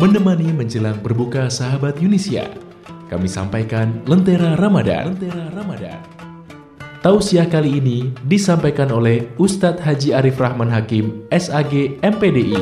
Menemani menjelang berbuka sahabat Yunisia, kami sampaikan Lentera Ramadan. Tausiah kali ini disampaikan oleh Ustadz Haji Arif Rahman Hakim, SAG MPDI.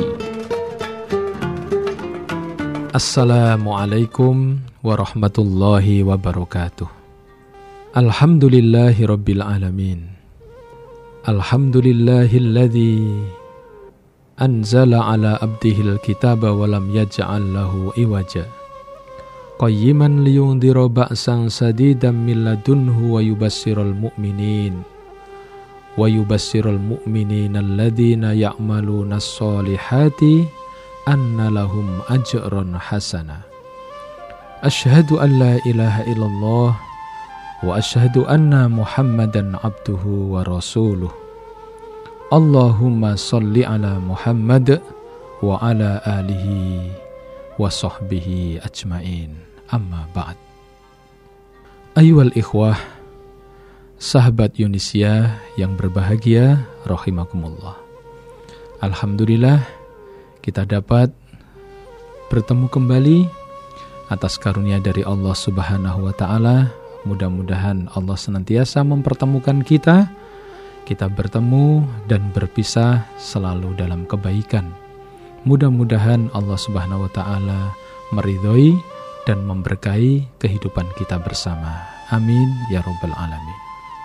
Assalamualaikum warahmatullahi wabarakatuh. Alhamdulillahirabbil alamin. Alhamdulillahilladzi anzala ala abdihil kitaba wa lam yaj'al lahu iwaja. Qayyiman liyundhira ba'san sadidan min ladunhu wa yubassirul mu'minin. Wa yubassirul mu'minina alladhina ya'maluna as-solihati anna lahum ajran hasana. Asyhadu an la ilaha illallah wa asyhadu anna Muhammadan abduhu wa rasuluh. Allahumma salli ala Muhammad wa ala alihi wa sahbihi ajmain. Amma ba'd. Ayyuhal ikhwah, sahabat Yunisia yang berbahagia rahimakumullah. Alhamdulillah kita dapat bertemu kembali atas karunia dari Allah Subhanahu wa taala. Mudah-mudahan Allah senantiasa mempertemukan kita bertemu dan berpisah selalu dalam kebaikan. Mudah-mudahan Allah Subhanahu wa taala meridhoi dan memberkahi kehidupan kita bersama. Amin ya rabbal alamin.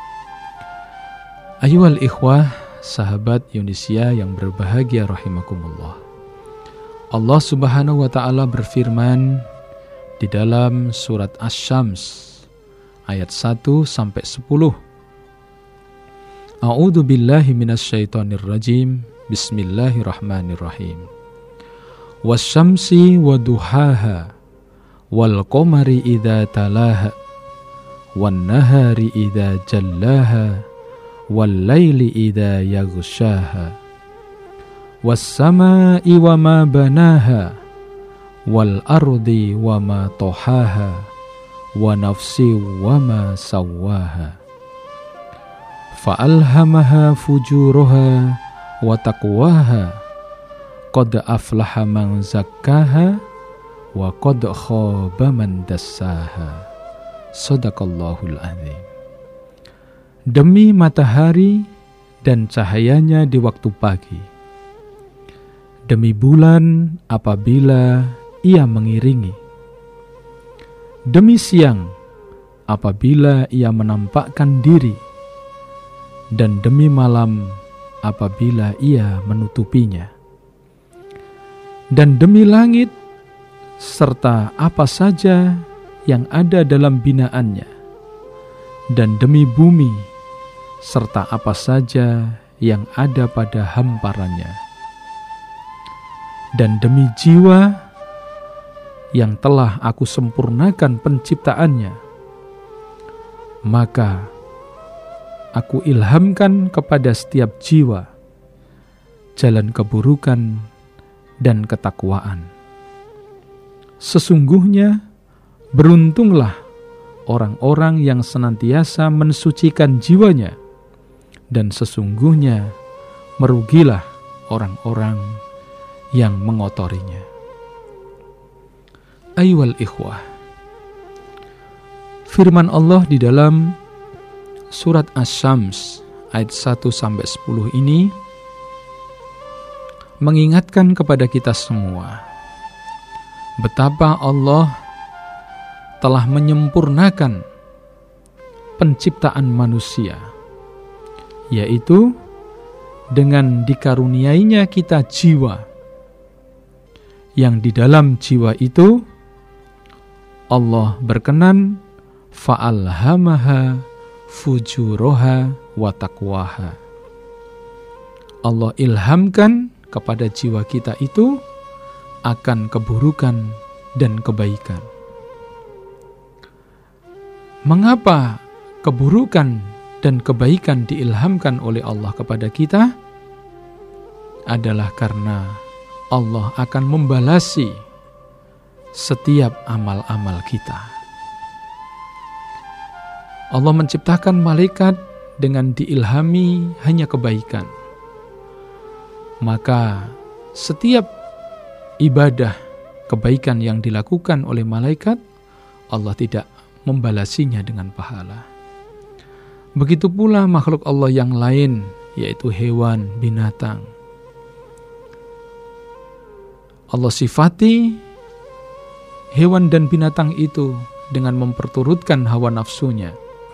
Ayyuhal ikhwah, sahabat Yunisia yang berbahagia rahimakumullah. Allah Subhanahu wa taala berfirman di dalam surat Asy-Syams ayat 1 sampai 10. A'udzu billahi minasyaitonir rajim. Bismillahirrahmanirrahim. Wasyamsi waduhaha wal qamari idza talaha wan nahari idza jallaha wal laili idza yaghshaha was samaa'i wama banaha wal ardi wama tahaha wa nafsi wama sawwaha fa alhamaha fujuraha wa taqwaha qad aflaha man zakkaha wa qad khaba man dassaha. Shadaqallahul azim. Demi matahari dan cahayanya di waktu pagi, demi bulan apabila ia mengiringi, demi siang apabila ia menampakkan diri, dan demi malam apabila ia menutupinya, dan demi langit serta apa saja yang ada dalam binaannya, dan demi bumi serta apa saja yang ada pada hamparannya, dan demi jiwa yang telah aku sempurnakan penciptaannya, maka aku ilhamkan kepada setiap jiwa jalan keburukan dan ketakwaan. Sesungguhnya beruntunglah orang-orang yang senantiasa mensucikan jiwanya, dan sesungguhnya merugilah orang-orang yang mengotorinya. Ayyuhal ikhwah, firman Allah di dalam surat Asy-Syams ayat 1-10 ini mengingatkan kepada kita semua betapa Allah telah menyempurnakan penciptaan manusia, yaitu dengan dikaruniainya kita jiwa, yang di dalam jiwa itu Allah berkenan fa'alhamaha fujuroha wa taqwaha. Allah ilhamkan kepada jiwa kita itu akan keburukan dan kebaikan. Mengapa keburukan dan kebaikan diilhamkan oleh Allah kepada kita? Adalah karena Allah akan membalasi setiap amal-amal kita. Allah menciptakan malaikat dengan diilhami hanya kebaikan. Maka setiap ibadah kebaikan yang dilakukan oleh malaikat, Allah tidak membalasinya dengan pahala. Begitu pula makhluk Allah yang lain, yaitu hewan, binatang. Allah sifati hewan dan binatang itu dengan memperturutkan hawa nafsunya.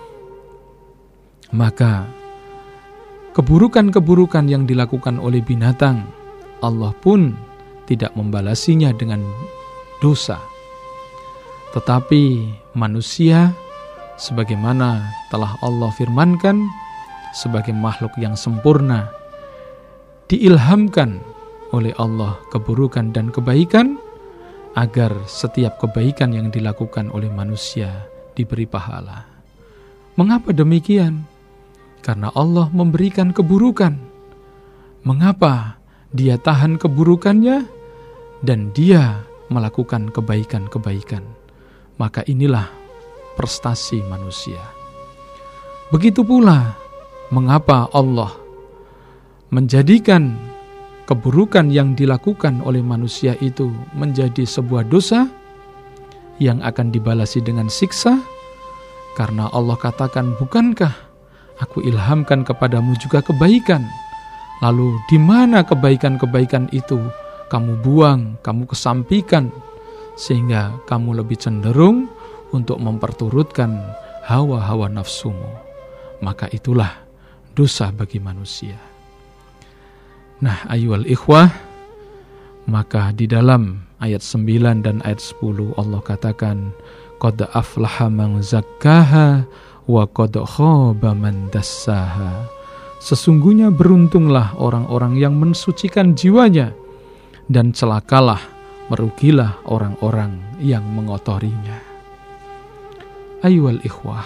Maka keburukan-keburukan yang dilakukan oleh binatang, Allah pun tidak membalasinya dengan dosa. Tetapi manusia, sebagaimana telah Allah firmankan, sebagai makhluk yang sempurna, diilhamkan oleh Allah keburukan dan kebaikan, agar setiap kebaikan yang dilakukan oleh manusia diberi pahala. Mengapa demikian? Karena Allah memberikan keburukan. Mengapa Dia tahan keburukannya dan Dia melakukan kebaikan-kebaikan? Maka inilah prestasi manusia. Begitu pula mengapa Allah menjadikan keburukan yang dilakukan oleh manusia itu menjadi sebuah dosa yang akan dibalasi dengan siksa. Karena Allah katakan, bukankah aku ilhamkan kepadamu juga kebaikan? Lalu di mana kebaikan-kebaikan itu kamu buang, kamu kesampingkan, sehingga kamu lebih cenderung untuk memperturutkan hawa-hawa nafsumu. Maka itulah dosa bagi manusia. Nah, ayyuhal ikhwah, maka di dalam ayat 9 dan ayat 10 Allah katakan, qad aflaha man zakkaha wa qad khaba man dassaha. Sesungguhnya beruntunglah orang-orang yang mensucikan jiwanya, dan celakalah, merugilah orang-orang yang mengotorinya. Ayyuhal ikhwah,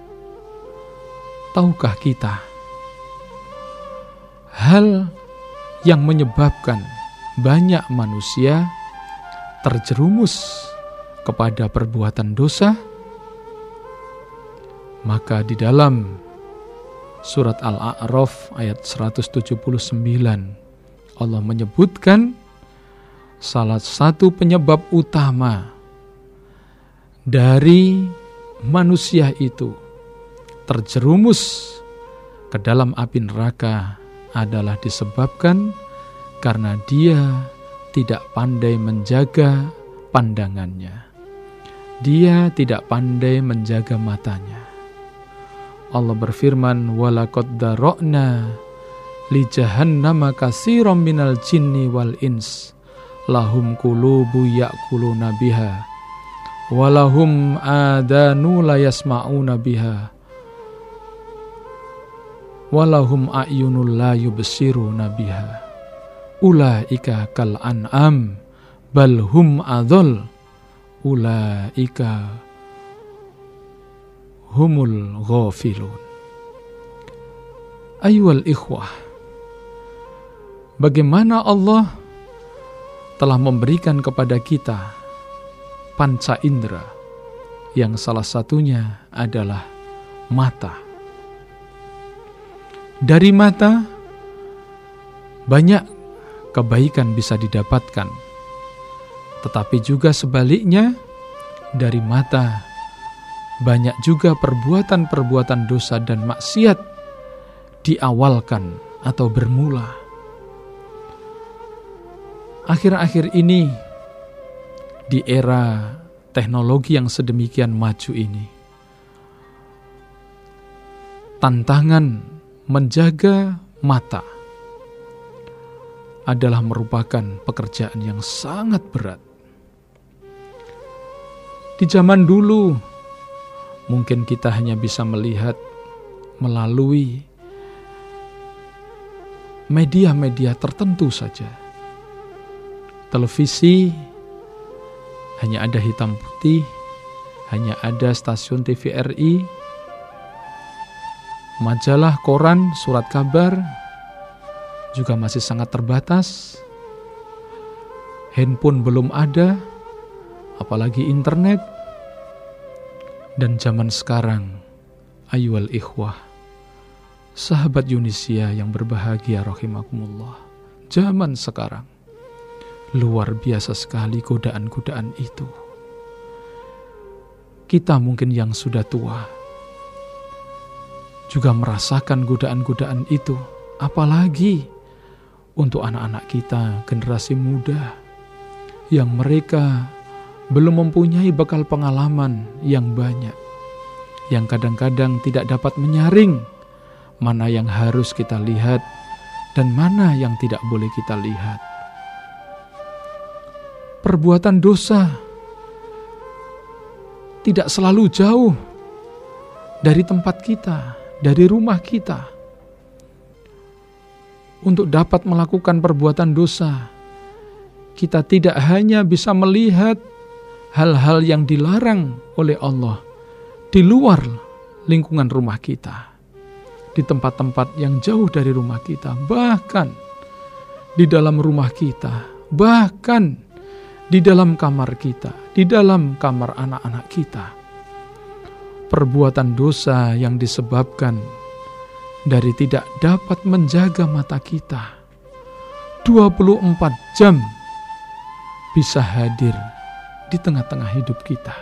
tahukah kita hal yang menyebabkan banyak manusia terjerumus kepada perbuatan dosa? Maka di dalam surat Al-A'raf ayat 179 Allah menyebutkan salah satu penyebab utama dari manusia itu terjerumus ke dalam api neraka adalah disebabkan karena dia tidak pandai menjaga pandangannya. Dia tidak pandai menjaga matanya. Allah berfirman, walaqad dara'na li jahannama katsiran minal jinni wal ins lahum qulubu ya'kuluna biha walahum adanu la yasma'una biha walahum a'yunul la yubsiruna biha ulaika kal an'am bal hum adhal ulaika humul ghafilun. Ayyuhal ikhwah, bagaimana Allah telah memberikan kepada kita panca indera yang salah satunya adalah mata. Dari mata banyak kebaikan bisa didapatkan, tetapi juga sebaliknya dari mata banyak juga perbuatan-perbuatan dosa dan maksiat diawalkan atau bermula. Akhir-akhir ini, di era teknologi yang sedemikian maju ini, tantangan menjaga mata adalah merupakan pekerjaan yang sangat berat. Di zaman dulu, mungkin kita hanya bisa melihat melalui media-media tertentu saja. Televisi hanya ada hitam putih, hanya ada stasiun TVRI, majalah, koran, surat kabar juga masih sangat terbatas. Handphone belum ada, apalagi internet. Dan zaman sekarang, ayyuhal ikhwah, sahabat Yunisia yang berbahagia rahimakumullah, zaman sekarang Luar biasa sekali godaan-godaan itu. Kita mungkin yang sudah tua juga merasakan godaan-godaan itu. Apalagi untuk anak-anak kita, generasi muda, yang mereka belum mempunyai bekal pengalaman yang banyak, yang kadang-kadang tidak dapat menyaring mana yang harus kita lihat dan mana yang tidak boleh kita lihat. Perbuatan dosa tidak selalu jauh dari tempat kita, dari rumah kita. Untuk dapat melakukan perbuatan dosa, kita tidak hanya bisa melihat hal-hal yang dilarang oleh Allah di luar lingkungan rumah kita, di tempat-tempat yang jauh dari rumah kita, bahkan di dalam rumah kita, bahkan di dalam kamar kita, di dalam kamar anak-anak kita. Perbuatan dosa yang disebabkan dari tidak dapat menjaga mata kita 24 jam bisa hadir di tengah-tengah hidup kita.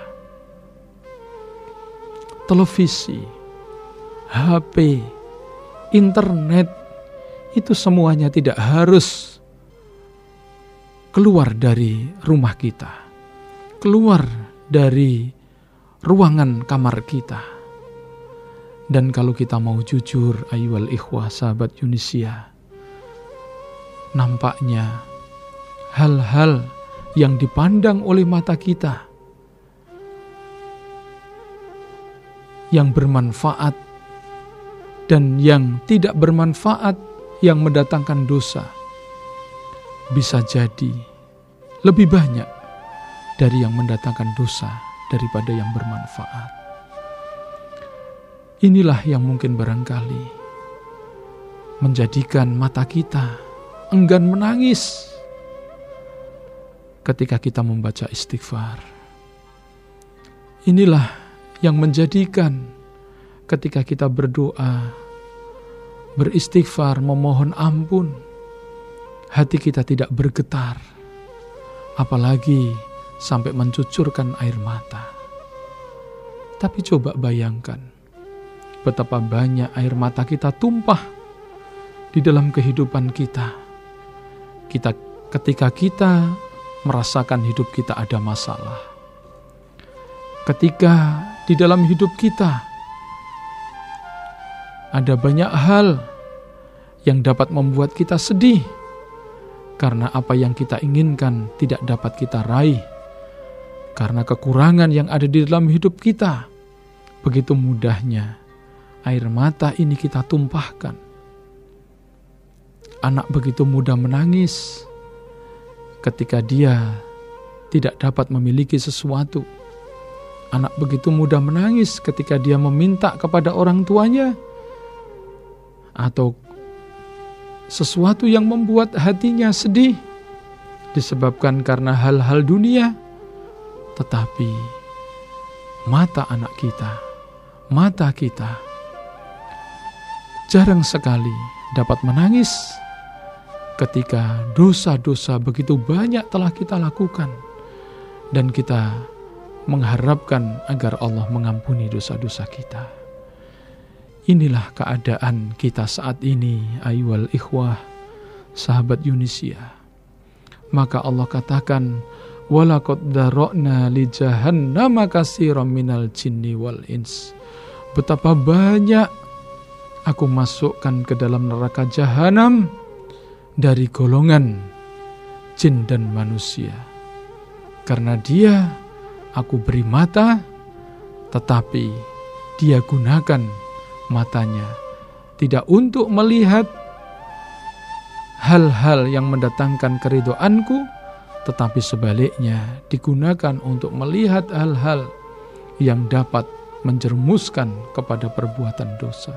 Televisi, HP, internet, itu semuanya tidak harus keluar dari rumah kita, keluar dari ruangan kamar kita. Dan kalau kita mau jujur, ayyuhal ikhwah, sahabat Yunisia, nampaknya hal-hal yang dipandang oleh mata kita yang bermanfaat dan yang tidak bermanfaat, yang mendatangkan dosa, bisa jadi lebih banyak dari yang mendatangkan dosa daripada yang bermanfaat. Inilah yang mungkin barangkali menjadikan mata kita enggan menangis ketika kita membaca istighfar. Inilah yang menjadikan ketika kita berdoa, beristighfar, memohon ampun, hati kita tidak bergetar, apalagi sampai mencucurkan air mata. Tapi coba bayangkan betapa banyak air mata kita tumpah di dalam kehidupan kita. Ketika kita merasakan hidup kita ada masalah. Ketika di dalam hidup kita ada banyak hal yang dapat membuat kita sedih karena apa yang kita inginkan tidak dapat kita raih, karena kekurangan yang ada di dalam hidup kita, begitu mudahnya air mata ini kita tumpahkan. Anak begitu mudah menangis ketika dia tidak dapat memiliki sesuatu. Anak begitu mudah menangis ketika dia meminta kepada orang tuanya atau sesuatu yang membuat hatinya sedih disebabkan karena hal-hal dunia. Tetapi mata anak kita, mata kita jarang sekali dapat menangis ketika dosa-dosa begitu banyak telah kita lakukan dan kita mengharapkan agar Allah mengampuni dosa-dosa kita. Inilah keadaan kita saat ini, ayyuhal ikhwah, sahabat Yunisia. Maka Allah katakan, walaqad dara'na li jahannama katsiran minal jinni wal ins. Betapa banyak aku masukkan ke dalam neraka jahanam dari golongan jin dan manusia. Karena dia aku beri mata, tetapi dia gunakan matanya tidak untuk melihat hal-hal yang mendatangkan keridhoanku, tetapi sebaliknya digunakan untuk melihat hal-hal yang dapat menjerumuskan kepada perbuatan dosa.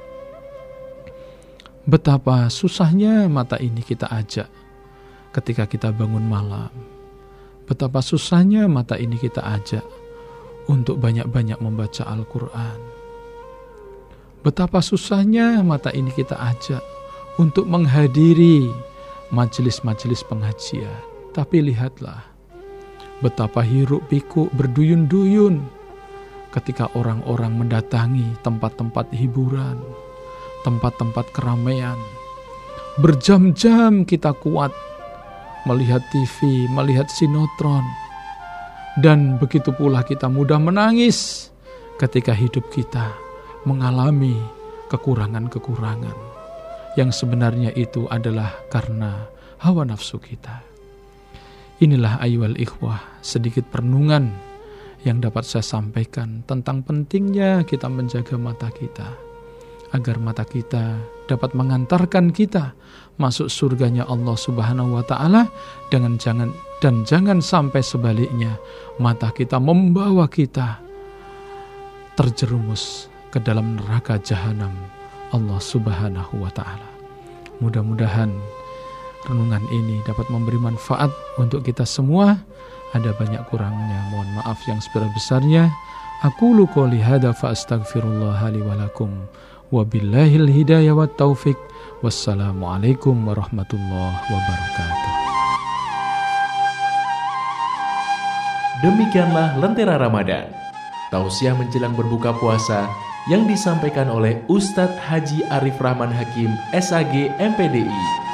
Betapa susahnya mata ini kita ajak ketika kita bangun malam. Betapa susahnya mata ini kita ajak untuk banyak-banyak membaca Al-Quran. Betapa susahnya mata ini kita ajak untuk menghadiri majelis-majelis pengajian. Tapi lihatlah betapa hiruk pikuk berduyun-duyun ketika orang-orang mendatangi tempat-tempat hiburan, tempat-tempat keramaian. Berjam-jam kita kuat melihat TV, melihat sinetron. Dan begitu pula kita mudah menangis ketika hidup kita mengalami kekurangan-kekurangan. Yang sebenarnya itu adalah karena hawa nafsu kita. Inilah ayyuhal ikhwah, sedikit perenungan yang dapat saya sampaikan tentang pentingnya kita menjaga mata kita, agar mata kita dapat mengantarkan kita masuk surganya Allah Subhanahu wa Ta'ala, dan jangan sampai sebaliknya mata kita membawa kita terjerumus ke dalam neraka jahanam Allah Subhanahu wa Ta'ala. Mudah-mudahan renungan ini dapat memberi manfaat untuk kita semua. Ada banyak kurangnya, mohon maaf yang sebesar-besarnya. Aqulu qouli hadza fa astaghfirullah li wa lakum. Wabillahil hidayah wat taufik. Wassalamualaikum warahmatullahi wabarakatuh. Demikianlah Lentera Ramadan, tausiah menjelang berbuka puasa yang disampaikan oleh Ustadz Haji Arif Rahman Hakim, SAG, MPDI.